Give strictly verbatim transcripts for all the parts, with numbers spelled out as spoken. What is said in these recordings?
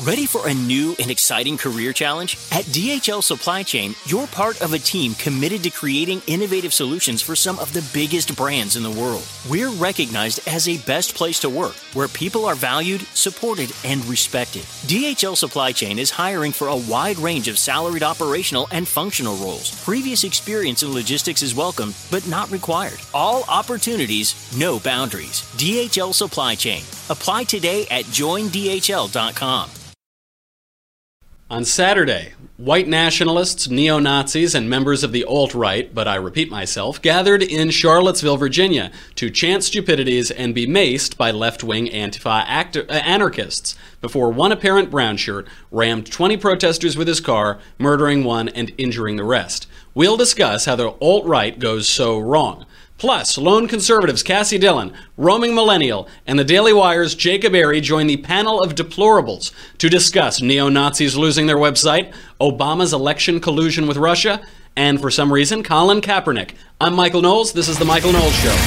Ready for a new and exciting career challenge? At D H L Supply Chain, you're part of a team committed to creating innovative solutions for some of the biggest brands in the world. We're recognized as a best place to work, where people are valued, supported, and respected. D H L Supply Chain is hiring for a wide range of salaried operational and functional roles. Previous experience in logistics is welcome, but not required. All opportunities, no boundaries. D H L Supply Chain. Apply today at join D H L dot com. On Saturday, white nationalists, neo-Nazis, and members of the alt-right, but I repeat myself, gathered in Charlottesville, Virginia to chant stupidities and be maced by left-wing Antifa act- uh, anarchists before one apparent brown shirt rammed twenty protesters with his car, murdering one and injuring the rest. We'll discuss how the alt-right goes so wrong. Plus, lone conservatives Cassie Dillon, roaming millennial, and the Daily Wire's Jacob Airy join the panel of deplorables to discuss neo-Nazis losing their website, Obama's election collusion with Russia, and for some reason, Colin Kaepernick. I'm Michael Knowles. This is The Michael Knowles Show.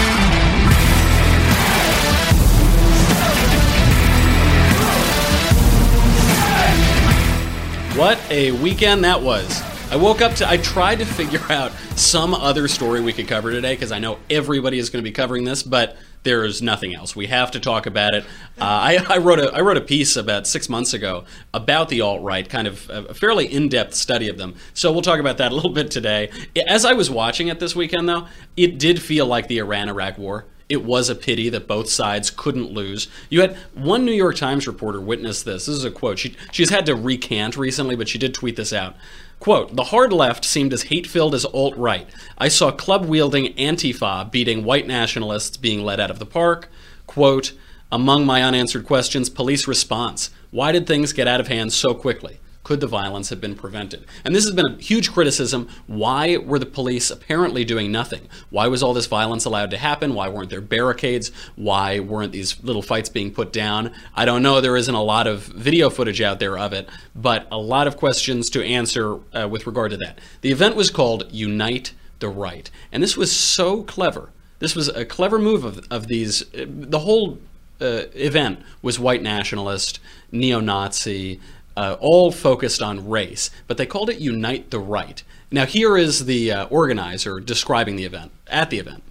What a weekend that was. I woke up to, I tried to figure out some other story we could cover today because I know everybody is going to be covering this, but there's nothing else. We have to talk about it. Uh, I, I wrote a I wrote a piece about six months ago about the alt-right, kind of a fairly in-depth study of them. So we'll talk about that a little bit today. As I was watching it this weekend, though, it did feel like the Iran-Iraq war. It was a pity that both sides couldn't lose. You had one New York Times reporter witness this. This is a quote. She, she's had to recant recently, but she did tweet this out. Quote, "The hard left seemed as hate-filled as alt-right. I saw club-wielding Antifa beating white nationalists being led out of the park." Quote, "Among my unanswered questions, police response. Why did things get out of hand so quickly? Could the violence have been prevented?" And this has been a huge criticism. Why were the police apparently doing nothing? Why was all this violence allowed to happen? Why weren't there barricades? Why weren't these little fights being put down? I don't know. There isn't a lot of video footage out there of it, but a lot of questions to answer uh, with regard to that. The event was called Unite the Right, and this was so clever. This was a clever move of, of these. The whole uh, event was white nationalist, neo-Nazi, Uh, all focused on race, but they called it Unite the Right. Now here is the uh, organizer describing the event, at the event.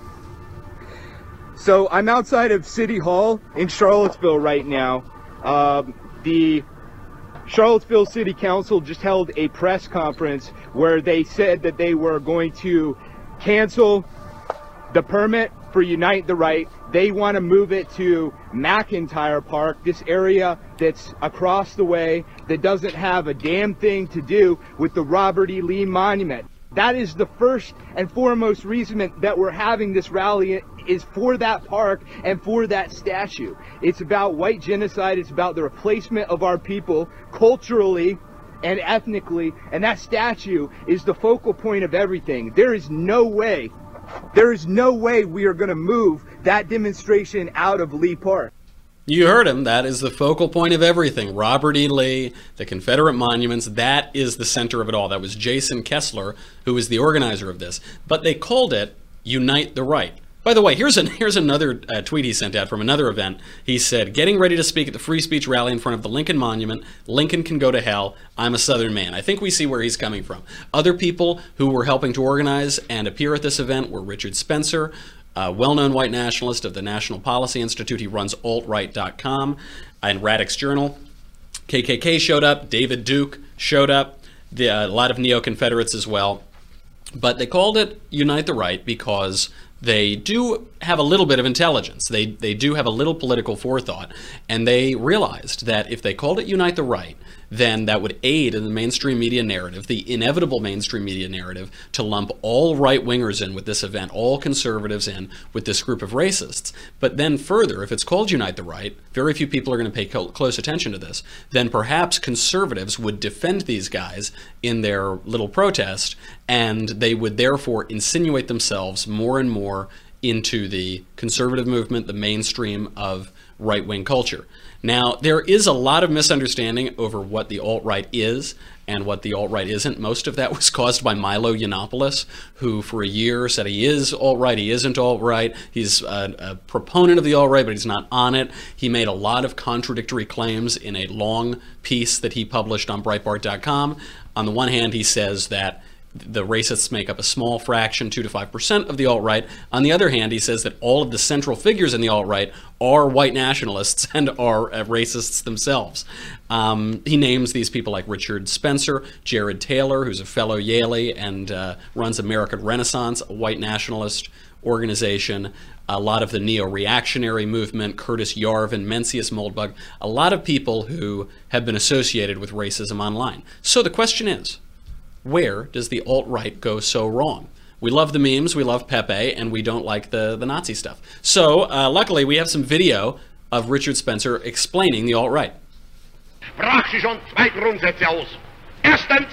So I'm outside of City Hall in Charlottesville right now. Um, the Charlottesville City Council just held a press conference where they said that they were going to cancel the permit for Unite the Right. They want to move it to McIntyre Park, this area that's across the way that doesn't have a damn thing to do with the Robert E. Lee Monument. That is the first and foremost reason that we're having this rally, is for that park and for that statue. It's about white genocide. It's about the replacement of our people culturally and ethnically, and that statue is the focal point of everything. There is no way There is no way we are going to move that demonstration out of Lee Park. You heard him. That is the focal point of everything. Robert E. Lee, the Confederate monuments, that is the center of it all. That was Jason Kessler, who was the organizer of this. But they called it Unite the Right. By the way, here's, an, here's another uh, tweet he sent out from another event. He said, "Getting ready to speak at the free speech rally in front of the Lincoln Monument. Lincoln can go to hell. I'm a Southern man." I think we see where he's coming from. Other people who were helping to organize and appear at this event were Richard Spencer, a well-known white nationalist of the National Policy Institute. He runs alt right dot com and Radix Journal. K K K showed up. David Duke showed up. The, uh, a lot of neo-Confederates as well. But they called it Unite the Right because they do have a little bit of intelligence. They they do have a little political forethought, and they realized that if they called it Unite the Right, then that would aid in the mainstream media narrative, the inevitable mainstream media narrative, to lump all right-wingers in with this event, all conservatives in with this group of racists. But then further, if it's called Unite the Right, very few people are going to pay co- close attention to this, then perhaps conservatives would defend these guys in their little protest, and they would therefore insinuate themselves more and more into the conservative movement, the mainstream of right-wing culture. Now, there is a lot of misunderstanding over what the alt-right is. and what the alt-right isn't. Most of that was caused by Milo Yiannopoulos, who for a year said he is alt-right, he isn't alt-right, he's a, a proponent of the alt-right, but he's not on it. He made a lot of contradictory claims in a long piece that he published on Breitbart dot com. On the one hand, he says that the racists make up a small fraction, two to five percent of the alt-right. On the other hand, he says that all of the central figures in the alt-right are white nationalists and are uh, racists themselves. Um, he names these people like Richard Spencer, Jared Taylor, who's a fellow Yaley and uh, runs American Renaissance, a white nationalist organization. A lot of the neo-reactionary movement, Curtis Yarvin, Mencius Moldbug, a lot of people who have been associated with racism online. So the question is, where does the alt-right go so wrong? We love the memes, we love Pepe, and we don't like the, the Nazi stuff. So, uh, luckily, we have some video of Richard Spencer explaining the alt-right. Sprach sie schon zwei Grundsätze aus. Erstens,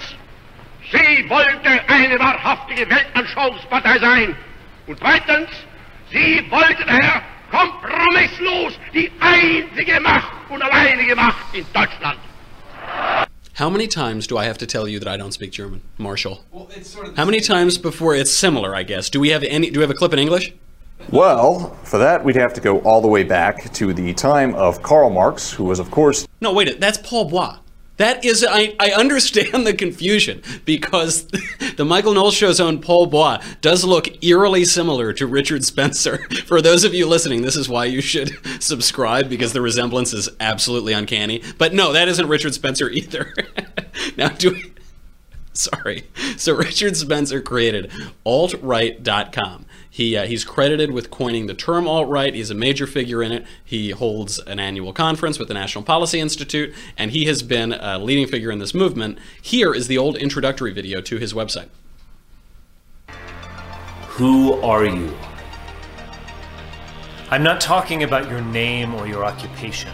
sie wollte eine wahrhaftige Weltanschauungspartei sein. Und zweitens, sie wollte daher kompromisslos die einzige Macht und alleinige Macht in Deutschland. How many times do I have to tell you that I don't speak German, Marshall? Well, it's sort of How many times before it's similar, I guess? Do we have any? Do we have a clip in English? Well, for that, we'd have to go all the way back to the time of Karl Marx, who was, of course... No, wait, that's Paul Bois. That is, I, I understand the confusion, because the Michael Knowles Show's own Paul Bois does look eerily similar to Richard Spencer. For those of you listening, this is why you should subscribe, because the resemblance is absolutely uncanny. But no, that isn't Richard Spencer either. Now, do we... Sorry. So Richard Spencer created alt right dot com. He, uh, he's credited with coining the term alt-right. He's a major figure in it. He holds an annual conference with the National Policy Institute, and he has been a leading figure in this movement. Here is the old introductory video to his website. Who are you? I'm not talking about your name or your occupation.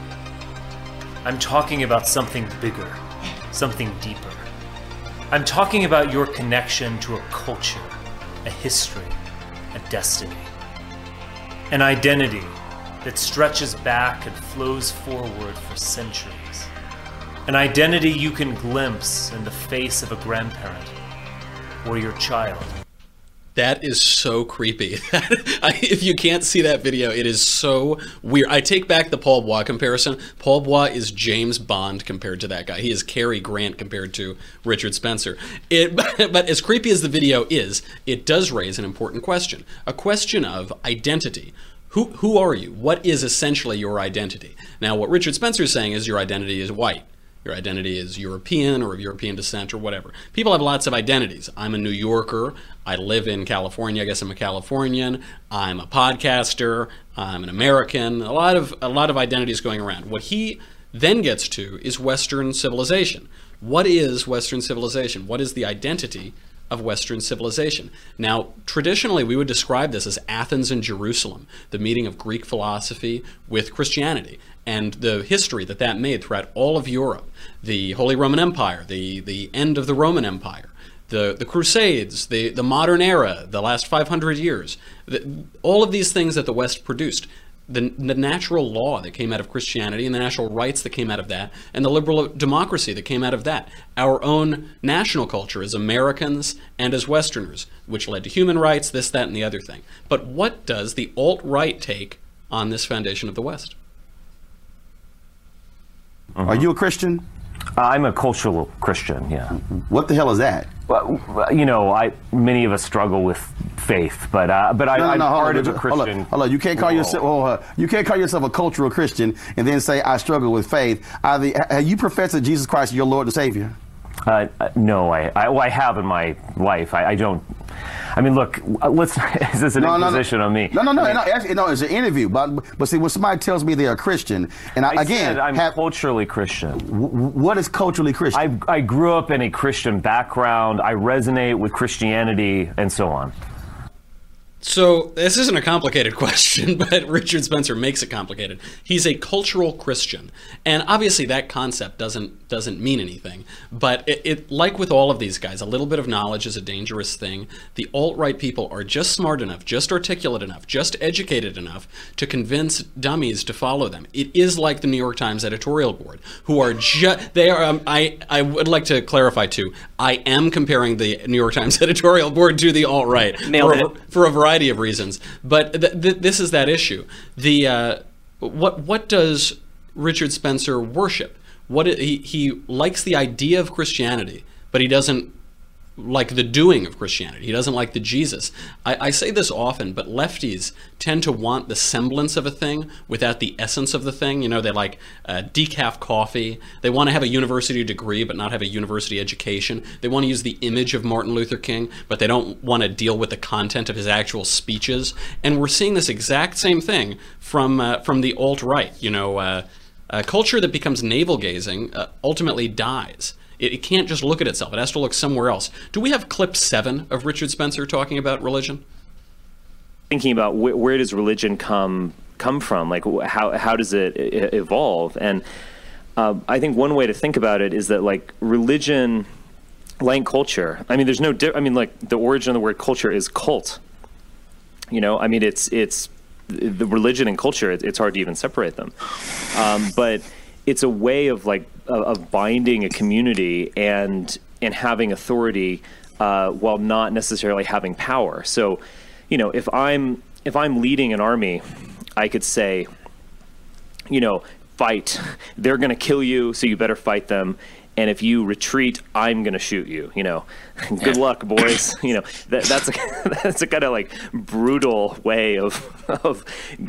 I'm talking about something bigger, something deeper. I'm talking about your connection to a culture, a history, a destiny. An identity that stretches back and flows forward for centuries. An identity you can glimpse in the face of a grandparent or your child. That is so creepy. If you can't see that video, it is so weird. I take back the Paul Bois comparison. Paul Bois is James Bond compared to that guy. He is Cary Grant compared to Richard Spencer. It, but as creepy as the video is, it does raise an important question. A question of identity. Who, who are you? What is essentially your identity? Now, what Richard Spencer is saying is your identity is white. Your identity is European or of European descent or whatever. People have lots of identities. I'm a New Yorker. I live in California. I guess I'm a Californian. I'm a podcaster. I'm an American. A lot of a lot of identities going around. What he then gets to is Western civilization. What is Western civilization? What is the identity of Western civilization? Now, traditionally, we would describe this as Athens and Jerusalem, the meeting of Greek philosophy with Christianity, and the history that that made throughout all of Europe, the Holy Roman Empire, the, the end of the Roman Empire, the, the Crusades, the, the modern era, the last five hundred years, the, all of these things that the West produced, the, the natural law that came out of Christianity and the natural rights that came out of that, and the liberal democracy that came out of that, our own national culture as Americans and as Westerners, which led to human rights, this, that, and the other thing. But what does the alt-right take on this foundation of the West? Uh-huh. Are you a Christian? Uh, I'm a cultural Christian, yeah. What the hell is that? Well, you know, I many of us struggle with faith, but uh, but I, no, no, I'm no, part on, of a Christian. Hold on, hold on. You can't call Whoa. yourself well, uh, you can't call yourself a cultural Christian and then say I struggle with faith. Either have you professed that Jesus Christ is your Lord and Savior? Uh, no, I I, well, I have in my life. I, I don't. I mean, look. Let's. Is this an no, imposition no, no. on me? No, no, no. I mean, no, actually, no. It's an interview, but but see, when somebody tells me they're a Christian, and I, I again, said I'm have, culturally Christian. W- what is culturally Christian? I I grew up in a Christian background. I resonate with Christianity, and so on. So this isn't a complicated question, but Richard Spencer makes it complicated. He's a cultural Christian, and obviously that concept doesn't doesn't mean anything. But it, it like with all of these guys, a little bit of knowledge is a dangerous thing. The alt-right people are just smart enough, just articulate enough, just educated enough to convince dummies to follow them. It is like the New York Times editorial board, who are just they are. Um, I I would like to clarify too. I am comparing the New York Times editorial board to the alt-right Nailed for, it. for a variety of reasons, but th- th- this is that issue. The uh, what what does Richard Spencer worship? What he he likes the idea of Christianity, but he doesn't like the doing of Christianity. He doesn't like the Jesus. I, I say this often, but lefties tend to want the semblance of a thing without the essence of the thing. You know, they like uh, decaf coffee. They want to have a university degree, but not have a university education. They want to use the image of Martin Luther King, but they don't want to deal with the content of his actual speeches. And we're seeing this exact same thing from uh, from the alt-right. You know, uh, a culture that becomes navel-gazing uh, ultimately dies. It, it can't just look at itself. It has to look somewhere else. Do we have clip seven of Richard Spencer talking about religion? Thinking about wh- where does religion come come from? Like wh- how how does it I- evolve? And uh, I think one way to think about it is that like religion, like culture. I mean, there's no. Di- I mean, like the origin of the word culture is cult. You know, I mean, it's it's the religion and culture. It, it's hard to even separate them. Um, but it's a way of like of binding a community and and having authority uh, while not necessarily having power. So, you know, if I'm if I'm leading an army, I could say, you know, fight. They're going to kill you, so you better fight them. And if you retreat, I'm going to shoot you. You know, good luck, boys. You know, that, that's a that's a kind of like brutal way of of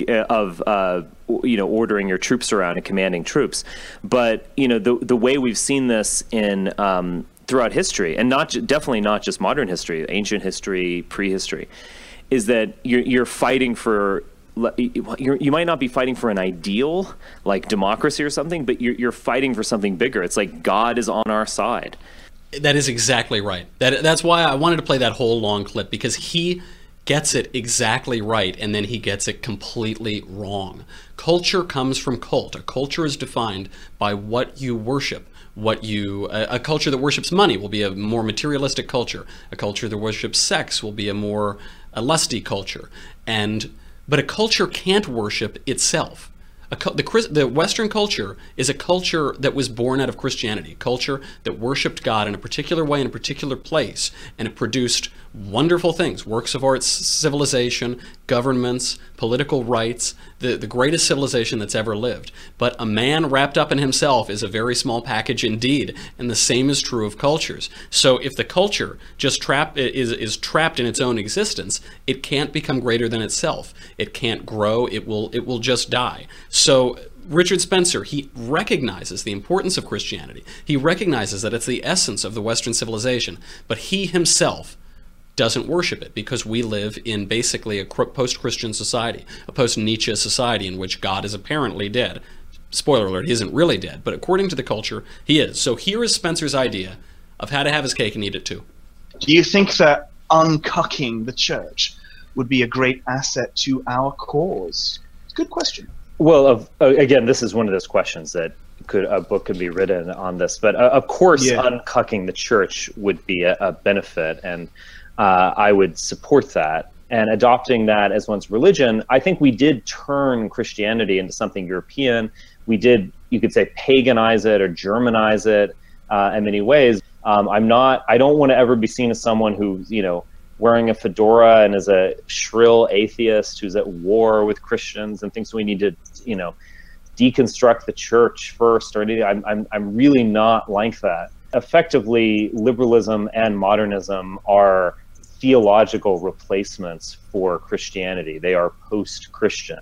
of uh, you know ordering your troops around and commanding troops. But you know, the the way we've seen this in um, throughout history, and not definitely not just modern history, ancient history, prehistory, is that you're you're fighting for. You're, you might not be fighting for an ideal like democracy or something, but you're, you're fighting for something bigger. It's like God is on our side. That is exactly right. That that's why I wanted to play that whole long clip, because he gets it exactly right, and then he gets it completely wrong. Culture comes from cult. A culture is defined by what you worship. What you a, a culture that worships money will be a more materialistic culture. A culture that worships sex will be a more a lusty culture. And But a culture can't worship itself. A, the, the Western culture is a culture that was born out of Christianity, a culture that worshipped God in a particular way in a particular place, and it produced wonderful things, works of art, civilization, governments, political rights, the, the greatest civilization that's ever lived. But a man wrapped up in himself is a very small package indeed, and the same is true of cultures. So if the culture just trapped is, is trapped in its own existence, it can't become greater than itself. It can't grow, it will, it will just die. So Richard Spencer, he recognizes the importance of Christianity. He recognizes that it's the essence of the Western civilization, but he himself doesn't worship it because we live in basically a post-Christian society, a post-Nietzsche society in which God is apparently dead. Spoiler alert, he isn't really dead, but according to the culture, he is. So here is Spencer's idea of how to have his cake and eat it too. Do you think that uncucking the church would be a great asset to our cause? It's a good question. Well, of, uh, again, this is one of those questions that could a book could be written on this. But uh, of course, yeah. uncucking the church would be a, a benefit, and uh, I would support that. And adopting that as one's religion, I think we did turn Christianity into something European. We did, you could say, paganize it or Germanize it uh, in many ways. Um, I'm not. I don't want to ever be seen as someone who's, you know, wearing a fedora and is a shrill atheist who's at war with Christians and thinks we need to, you know, deconstruct the church first or anything. I'm, I'm, I'm really not like that. Effectively, liberalism and modernism are theological replacements for Christianity. They are post-Christian.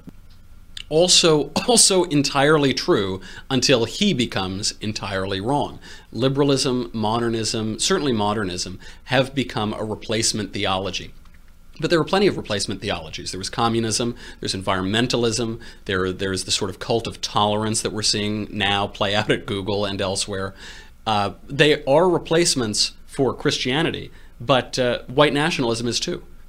Also, also entirely true until he becomes entirely wrong. Liberalism, modernism, certainly modernism, have become a replacement theology. But there were plenty of replacement theologies. There was communism, there's environmentalism, there, there's the sort of cult of tolerance that we're seeing now play out at Google and elsewhere. Uh, they are replacements for Christianity, but uh, white nationalism is too.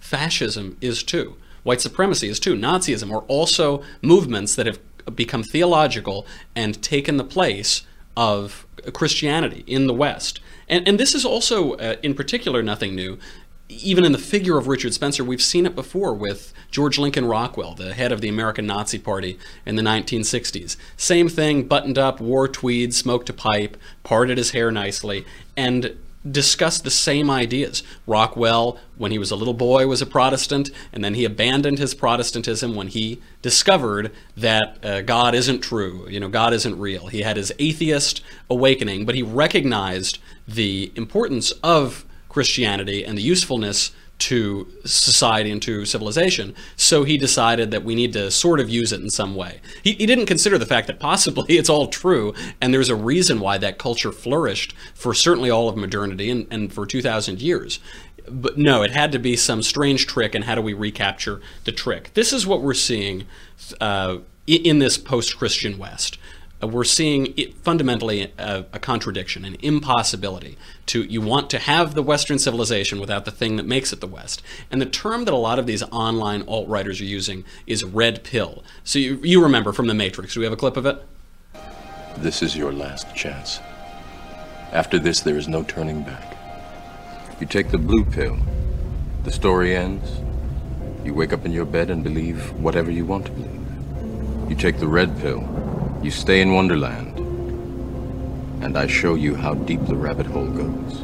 fascism is too. White supremacy is too. Nazism are also movements that have become theological and taken the place of Christianity in the West. And, and this is also, uh, in particular, nothing new. Even in the figure of Richard Spencer, we've seen it before with George Lincoln Rockwell, the head of the American Nazi Party in the nineteen sixties. Same thing, buttoned up, wore tweeds, smoked a pipe, parted his hair nicely, and discussed the same ideas. Rockwell, when he was a little boy, was a Protestant, and then he abandoned his Protestantism when he discovered that uh, God isn't true, you know, God isn't real. He had his atheist awakening, but he recognized the importance of Christianity and the usefulness to society and to civilization. So he decided that we need to sort of use it in some way. He, he didn't consider the fact that possibly it's all true, and there's a reason why that culture flourished for certainly all of modernity and, and for two thousand years. But no, it had to be some strange trick, and how do we recapture the trick? This is what we're seeing uh, in this post-Christian West. Uh, we're seeing it fundamentally a, a contradiction, an impossibility. To you want to have the Western civilization without the thing that makes it the West. And the term that a lot of these online alt-writers are using is red pill. So you, you remember from The Matrix. Do we have a clip of it? This is your last chance. After this, there is no turning back. You take the blue pill, the story ends. You wake up in your bed and believe whatever you want to believe. You take the red pill, you stay in Wonderland, and I show you how deep the rabbit hole goes.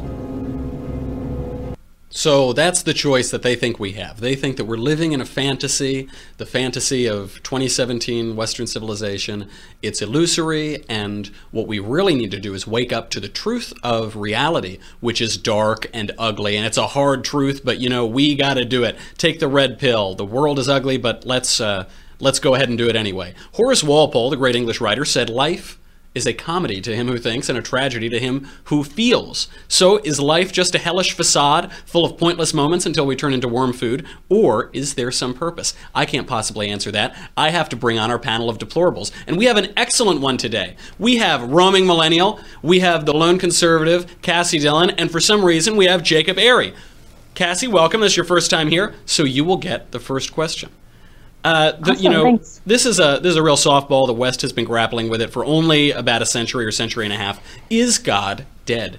So that's the choice that they think we have. They think that we're living in a fantasy, the fantasy of twenty seventeen Western civilization. It's illusory, and what we really need to do is wake up to the truth of reality, which is dark and ugly, and it's a hard truth, but you know, we gotta do it. Take the red pill. The world is ugly, but let's uh, let's go ahead and do it anyway. Horace Walpole, the great English writer, said life is a comedy to him who thinks and a tragedy to him who feels. So is life just a hellish facade full of pointless moments until we turn into worm food, or is there some purpose? I can't possibly answer that. I have to bring on our panel of deplorables, and we have an excellent one today. We have roaming millennial, we have the lone conservative, Cassie Dillon, and for some reason we have Jacob Airy. Cassie, welcome. This is your first time here, so you will get the first question. Uh, the, awesome, you know, thanks. this is a this is a real softball. The West has been grappling with it for only about a century or century and a half. Is God dead?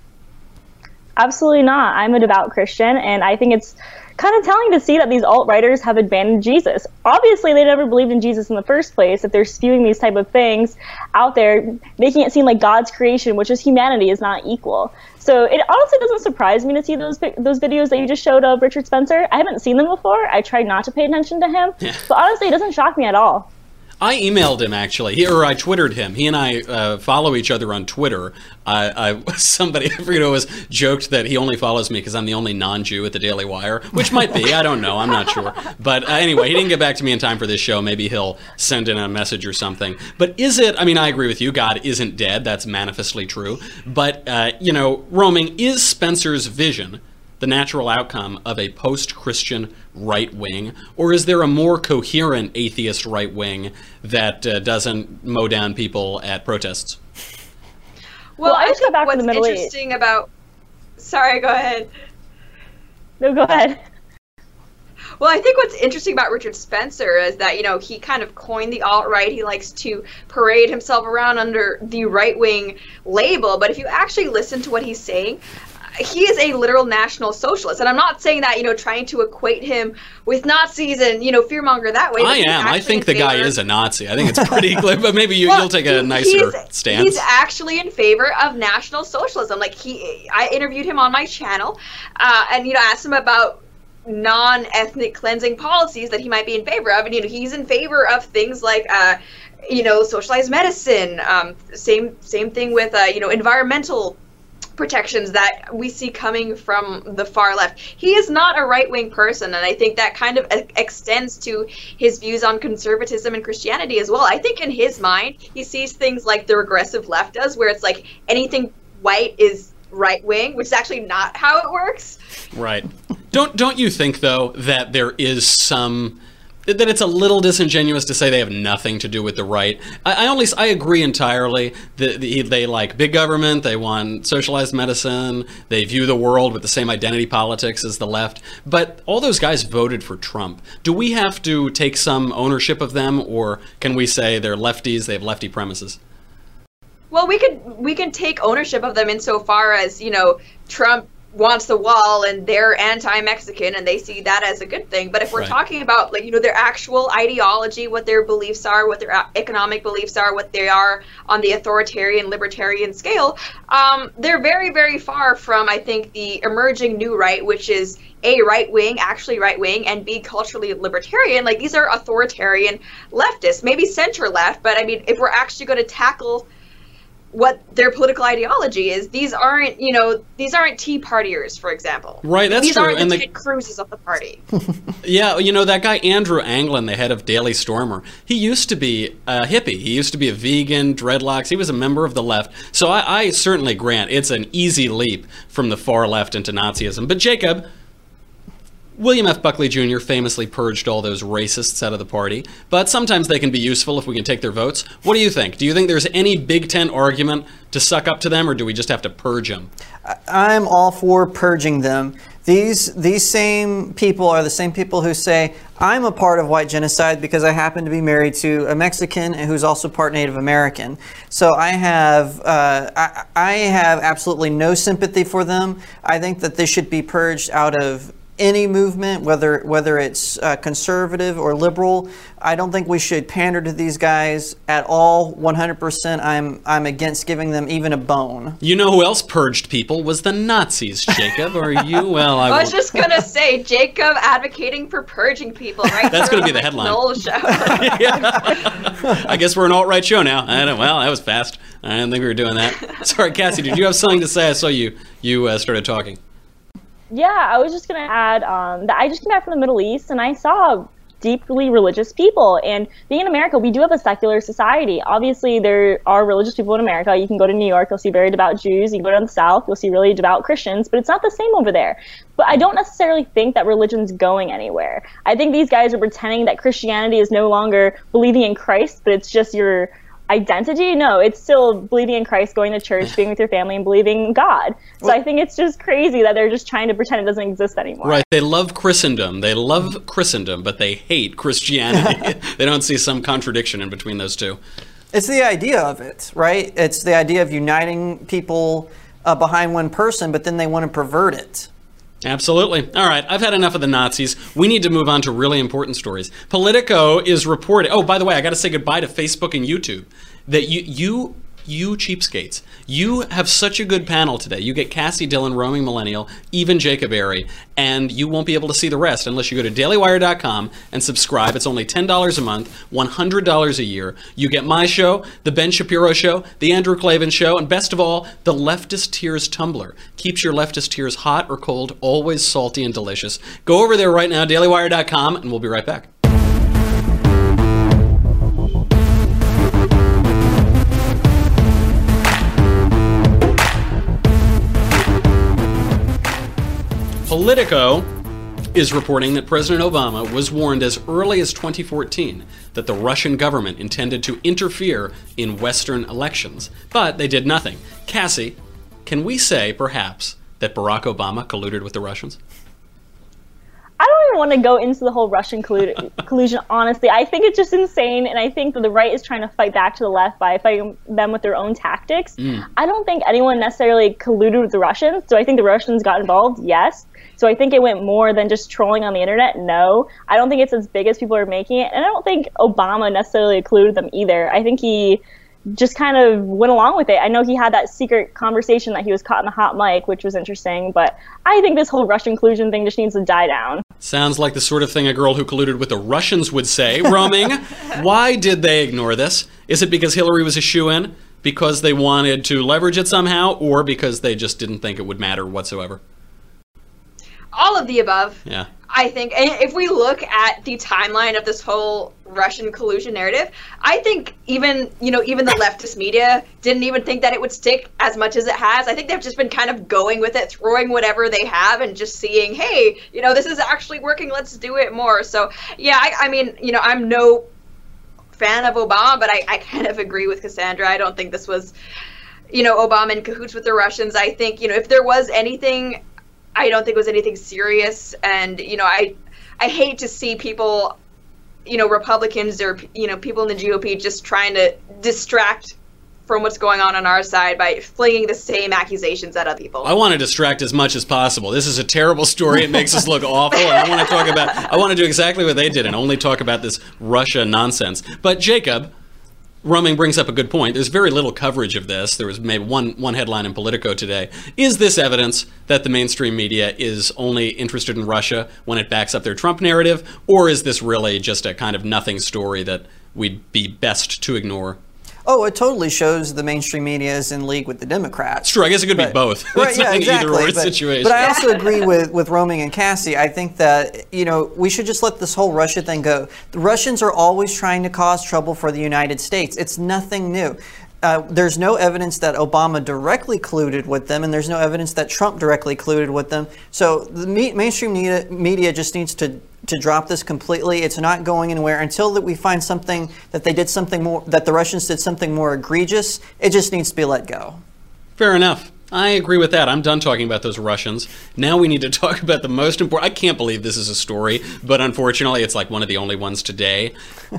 Absolutely not. I'm a devout Christian, and I think it's kind of telling to see that these alt-writers have abandoned Jesus. Obviously, they never believed in Jesus in the first place. If they're spewing these type of things out there, making it seem like God's creation, which is humanity, is not equal. So it honestly doesn't surprise me to see those those videos that you just showed of Richard Spencer. I haven't seen them before. I tried not to pay attention to him. Yeah. But honestly, it doesn't shock me at all. I emailed him, actually, he, or I Twittered him. He and I uh, follow each other on Twitter. I, I somebody, I forget who it was, joked that he only follows me because I'm the only non-Jew at the Daily Wire, which might be. I don't know. I'm not sure. But uh, anyway, he didn't get back to me in time for this show. Maybe he'll send in a message or something. But is it, I mean, I agree with you. God isn't dead. That's manifestly true. But, uh, you know, roaming, is Spencer's vision the natural outcome of a post-Christian right wing, or is there a more coherent atheist right wing that uh, doesn't mow down people at protests? Well, Well, I I just got think back from what's the Middle East. interesting about... Sorry, go ahead. No, go ahead. Well, I think what's interesting about Richard Spencer is that, you know, he kind of coined the alt-right. He likes to parade himself around under the right-wing label. But if you actually listen to what he's saying, he is a literal National Socialist. And I'm not saying that, you know, trying to equate him with Nazis and, you know, fearmonger that way. I am. I think the guy is a Nazi. I think it's pretty clear, but maybe you, well, you'll take a he, nicer he's, stance. He's actually in favor of National Socialism. Like, he, I interviewed him on my channel uh, and, you know, asked him about non-ethnic cleansing policies that he might be in favor of. And, you know, he's in favor of things like, uh, you know, socialized medicine. Um, same, same thing with, uh, you know, environmental protections that we see coming from the far left. He is not a right-wing person, and I think that kind of extends to his views on conservatism and Christianity as well. I think in his mind, he sees things like the regressive left does, where it's like anything white is right-wing, which is actually not how it works. Right. Don't don't you think, though, that there is some that it's a little disingenuous to say they have nothing to do with the right. I, I only I agree entirely that the, they like big government, they want socialized medicine, they view the world with the same identity politics as the left. But all those guys voted for Trump. Do we have to take some ownership of them, or can we say they're lefties, they have lefty premises? Well, we could we can take ownership of them insofar as, you know, Trump wants the wall and they're anti-Mexican and they see that as a good thing. But if we're right. talking about, like, you know, their actual ideology, what their beliefs are, what their economic beliefs are, what they are on the authoritarian libertarian scale, um, they're very, very far from, I think, the emerging new right, which is A, right wing, actually right wing, and B, culturally libertarian. Like, these are authoritarian leftists, maybe center left, but I mean, if we're actually going to tackle what their political ideology is, these aren't, you know, these aren't Tea Partiers, for example. Right, that's these true. aren't and the the Ted Cruzes of the party. Yeah, you know, that guy Andrew Anglin, the head of Daily Stormer, he used to be a hippie. He used to be a vegan, dreadlocks. He was a member of the left. So I, I certainly grant it's an easy leap from the far left into Nazism. But Jacob, William F. Buckley Junior famously purged all those racists out of the party, but sometimes they can be useful if we can take their votes. What do you think? Do you think there's any Big Ten argument to suck up to them, or do we just have to purge them? I'm all for purging them. These these same people are the same people who say, I'm a part of white genocide because I happen to be married to a Mexican who's also part Native American. So I have uh, I, I have absolutely no sympathy for them. I think that they should be purged out of any movement, whether whether it's uh, conservative or liberal. I don't think we should pander to these guys at all. one hundred percent I'm I'm against giving them even a bone. You know who else purged people was the Nazis, Jacob. Are you? Well, I, I was just going to say, Jacob advocating for purging people, right? That's going to be the headline. Show. I guess we're an alt-right show now. I don't, well, that was fast. I didn't think we were doing that. Sorry, Cassie, did you have something to say? I saw you, you uh, started talking. Yeah, I was just going to add um, that I just came back from the Middle East and I saw deeply religious people. And being in America, we do have a secular society. Obviously, there are religious people in America. You can go to New York, you'll see very devout Jews. You can go down the South, you'll see really devout Christians. But it's not the same over there. But I don't necessarily think that religion's going anywhere. I think these guys are pretending that Christianity is no longer believing in Christ, but it's just your identity. No, it's still believing in Christ, going to church, being with your family, and believing in God. So I think it's just crazy that they're just trying to pretend it doesn't exist anymore. Right. They love Christendom. They love Christendom, but they hate Christianity. They don't see some contradiction in between those two. It's the idea of it, right? It's the idea of uniting people uh, behind one person, but then they want to pervert it. Absolutely. All right, I've had enough of the Nazis. We need to move on to really important stories. Politico is reporting. Oh, by the way, I got to say goodbye to Facebook and YouTube. That you, you, you cheapskates. You have such a good panel today. You get Cassie Dillon, Roaming Millennial, even Jacob Airy, and you won't be able to see the rest unless you go to daily wire dot com and subscribe. It's only ten dollars a month, one hundred dollars a year. You get my show, The Ben Shapiro Show, The Andrew Klavan Show, and best of all, the Leftist Tears Tumbler. Keeps your leftist tears hot or cold, always salty and delicious. Go over there right now, daily wire dot com, and we'll be right back. Politico is reporting that President Obama was warned as early as twenty fourteen that the Russian government intended to interfere in Western elections, but they did nothing. Cassie, can we say, perhaps, that Barack Obama colluded with the Russians? I don't even want to go into the whole Russian collu- collusion, honestly. I think it's just insane, and I think that the right is trying to fight back to the left by fighting them with their own tactics. Mm. I don't think anyone necessarily colluded with the Russians. Do I think the Russians got involved? Yes. So I think it went more than just trolling on the internet? No. I don't think it's as big as people are making it, and I don't think Obama necessarily colluded them either. I think he just kind of went along with it. I know he had that secret conversation that he was caught in the hot mic, which was interesting, but I think this whole Russian collusion thing just needs to die down. Sounds like the sort of thing a girl who colluded with the Russians would say. Roaming, why did they ignore this? Is it because Hillary was a shoo-in? Because they wanted to leverage it somehow? Or because they just didn't think it would matter whatsoever? all of the above. Yeah. I think, and if we look at the timeline of this whole Russian collusion narrative, I think even, you know, even the leftist media didn't even think that it would stick as much as it has. I think they've just been kind of going with it, throwing whatever they have and just seeing, hey, you know, this is actually working, let's do it more. So, yeah, I, I mean, you know, I'm no fan of Obama, but I, I kind of agree with Cassandra. I don't think this was, you know, Obama in cahoots with the Russians. I think, you know, if there was anything, I don't think it was anything serious. And, you know, I I hate to see people, you know, Republicans or, you know, people in the G O P just trying to distract from what's going on on our side by flinging the same accusations at other people. I want to distract as much as possible. This is a terrible story. It makes us look awful. And I want to talk about, I want to do exactly what they did and only talk about this Russia nonsense. But Jacob, Roming brings up a good point. There's very little coverage of this. There was maybe one one headline in Politico today. Is this evidence that the mainstream media is only interested in Russia when it backs up their Trump narrative? Or is this really just a kind of nothing story that we'd be best to ignore? Oh, it totally shows the mainstream media is in league with the Democrats. It's true. I guess it could but, be both. Right, it's yeah, not an exactly. either or but, situation. But I also agree with, with Roming and Cassie. I think that, you know, we should just let this whole Russia thing go. The Russians are always trying to cause trouble for the United States. It's nothing new. Uh, there's no evidence that Obama directly colluded with them, and there's no evidence that Trump directly colluded with them. So the me- mainstream media, media just needs to to drop this completely. It's not going anywhere until that we find something that they did something more, that the Russians did something more egregious. It just needs to be let go. Fair enough. I agree with that. I'm done talking about those Russians. Now we need to talk about the most important. I can't believe this is a story, but unfortunately it's like one of the only ones today.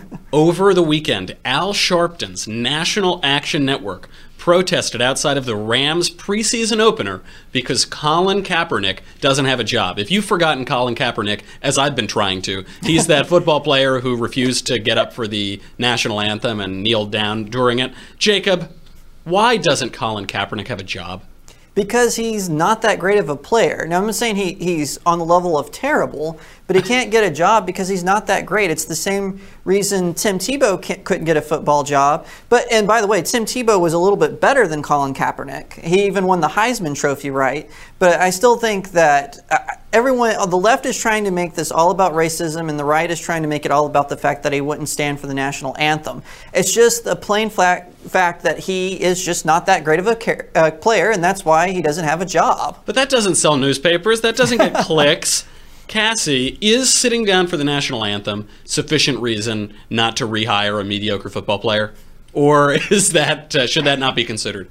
Over the weekend, Al Sharpton's National Action Network protested outside of the Rams preseason opener because Colin Kaepernick doesn't have a job. If you've forgotten Colin Kaepernick, as I've been trying to, he's that football player who refused to get up for the national anthem and kneeled down during it. Jacob, why doesn't Colin Kaepernick have a job? Because he's not that great of a player. Now, I'm not saying he, he's on the level of terrible, but he can't get a job because he's not that great. It's the same reason Tim Tebow can't, couldn't get a football job. But and by the way, Tim Tebow was a little bit better than Colin Kaepernick. He even won the Heisman Trophy, right? But I still think that uh, everyone, the left is trying to make this all about racism, and the right is trying to make it all about the fact that he wouldn't stand for the national anthem. It's just a plain fact, fact that he is just not that great of a car- uh, player, and that's why he doesn't have a job. But that doesn't sell newspapers. That doesn't get clicks. Cassie, is sitting down for the national anthem sufficient reason not to rehire a mediocre football player? Or is that uh, should that not be considered?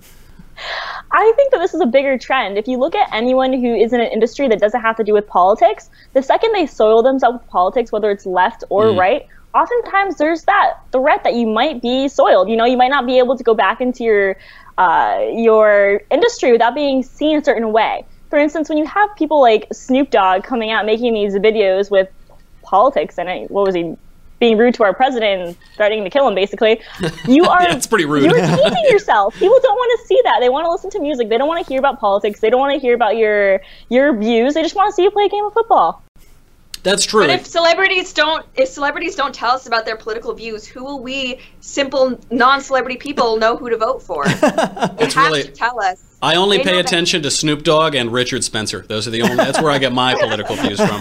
I think that this is a bigger trend. If you look at anyone who is in an industry that doesn't have to do with politics, the second they soil themselves with politics, whether it's left or mm. right, oftentimes there's that threat that you might be soiled. You know, you might not be able to go back into your uh, your industry without being seen a certain way. For instance, when you have people like Snoop Dogg coming out making these videos with politics and what was he being rude to our president and threatening to kill him, basically, you are yeah, it's pretty rude. You're teasing yourself. People don't want to see that. They want to listen to music. They don't want to hear about politics. They don't want to hear about your your views. They just want to see you play a game of football. That's true. But if celebrities don't, if celebrities don't tell us about their political views, who will we, simple non-celebrity people, know who to vote for? They it's have really, to tell us. I only they pay attention to Snoop Dogg and Richard Spencer. Those are the only. That's where I get my political views from.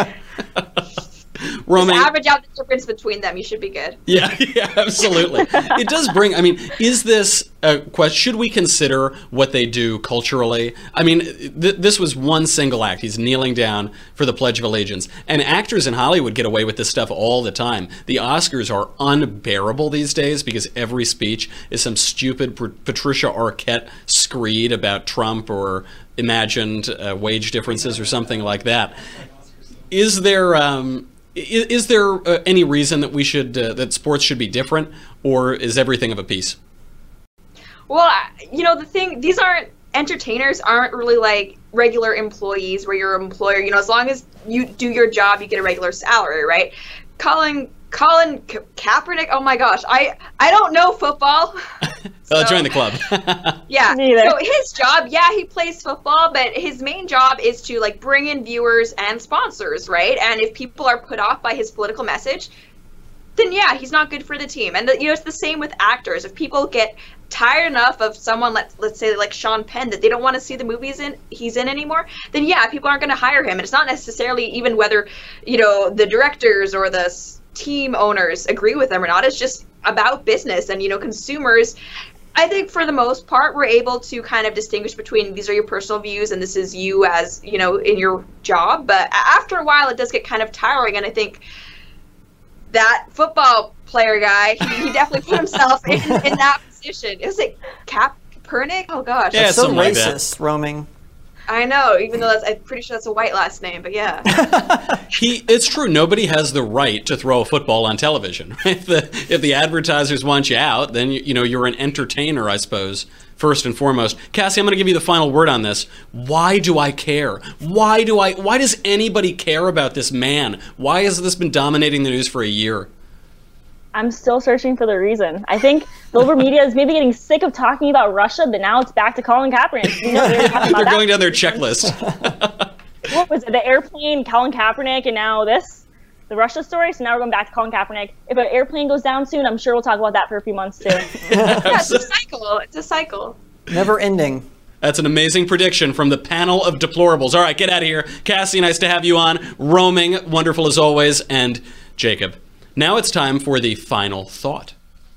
Romain, just average out the difference between them. You should be good. Yeah, yeah, absolutely. It does bring. I mean, is this a question? Should we consider what they do culturally? I mean, th- this was one single act. He's kneeling down for the Pledge of Allegiance, and actors in Hollywood get away with this stuff all the time. The Oscars are unbearable these days because every speech is some stupid P- Patricia Arquette screed about Trump or imagined uh, wage differences or something like that. Is there? Um, Is, is there uh, any reason that we should uh, that sports should be different, or is everything of a piece? Well, you know, the thing, these aren't entertainers aren't really like regular employees where your employer, you know, as long as you do your job, you get a regular salary, right? Colin Colin Ka- Kaepernick, oh my gosh, I I don't know football. So, uh, join the club. Yeah. So his job, yeah, he plays football, but his main job is to like bring in viewers and sponsors, right? And if people are put off by his political message, then yeah, he's not good for the team. And the, you know, it's the same with actors. If people get tired enough of someone, let, let's say like Sean Penn, that they don't want to see the movies in he's in anymore, then yeah, people aren't going to hire him. And it's not necessarily even whether, you know, the directors or the team owners agree with them or not. It's just about business. And, you know, consumers, I think for the most part, we're able to kind of distinguish between these are your personal views and this is you as, you know, in your job. But after a while, it does get kind of tiring. And I think that football player guy, he, he definitely put himself in, in that position. It was like Kaepernick? Oh, gosh. Yeah, that's so racist, like roaming. I know, even though that's, I'm pretty sure that's a white last name, but yeah. he, it's true. Nobody has the right to throw a football on television. If the, if the advertisers want you out, then you, you know you're an entertainer, I suppose, first and foremost. Cassie, I'm going to give you the final word on this. Why do I care? Why do I? Why does anybody care about this man? Why has this been dominating the news for a year? I'm still searching for the reason. I think the liberal media is maybe getting sick of talking about Russia, but now it's back to Colin Kaepernick. You know, They're about going down their checklist. What was it? The airplane, Colin Kaepernick, and now this? The Russia story? So now we're going back to Colin Kaepernick. If an airplane goes down soon, I'm sure we'll talk about that for a few months too. Yeah, it's a cycle. It's a cycle. Never ending. That's an amazing prediction from the panel of deplorables. All right, get out of here. Cassie, nice to have you on. Roaming, wonderful as always. And Jacob. Now it's time for the final thought.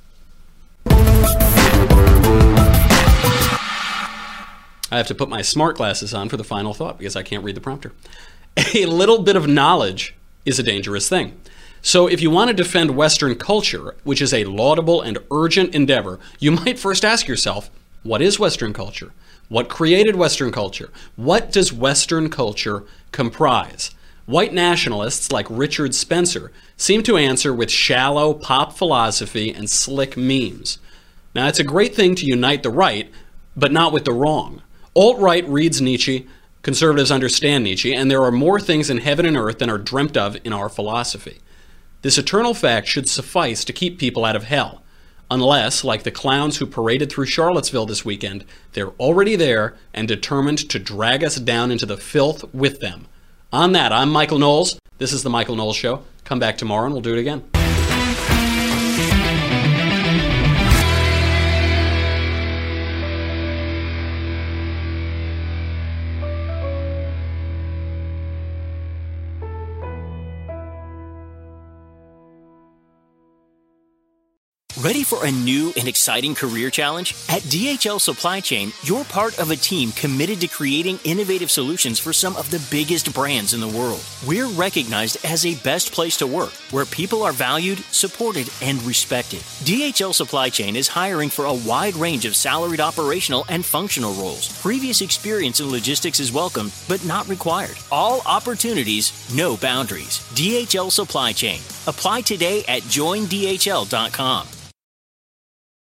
I have to put my smart glasses on for the final thought because I can't read the prompter. A little bit of knowledge is a dangerous thing. So if you want to defend Western culture, which is a laudable and urgent endeavor, you might first ask yourself, what is Western culture? What created Western culture? What does Western culture comprise? White nationalists like Richard Spencer seem to answer with shallow pop philosophy and slick memes. Now, it's a great thing to unite the right, but not with the wrong. Alt-right reads Nietzsche, conservatives understand Nietzsche, and there are more things in heaven and earth than are dreamt of in our philosophy. This eternal fact should suffice to keep people out of hell, unless, like the clowns who paraded through Charlottesville this weekend, they're already there and determined to drag us down into the filth with them. On that, I'm Michael Knowles. This is The Michael Knowles Show. Come back tomorrow and we'll do it again. Ready for a new and exciting career challenge? At D H L Supply Chain, you're part of a team committed to creating innovative solutions for some of the biggest brands in the world. We're recognized as a best place to work, where people are valued, supported, and respected. D H L Supply Chain is hiring for a wide range of salaried operational and functional roles. Previous experience in logistics is welcome, but not required. All opportunities, no boundaries. D H L Supply Chain. Apply today at join D H L dot com.